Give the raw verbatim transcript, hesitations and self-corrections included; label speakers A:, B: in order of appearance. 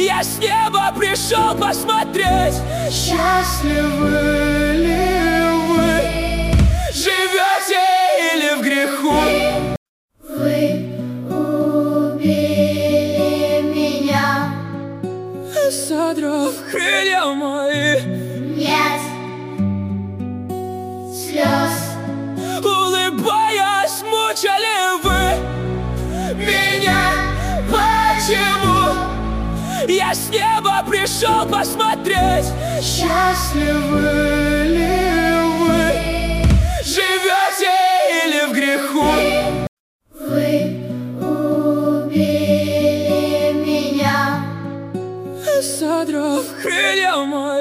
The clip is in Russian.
A: Я с неба пришел посмотреть, счастливы ли вы, живете или в греху.
B: Вы убили меня,
A: содрав крылья мои.
B: Нет слез,
A: улыбаясь, мучали вы меня. Почему? Я с неба пришел посмотреть, счастливы ли вы, живете или в греху.
B: вы убили меня,
A: содрав крылья мои.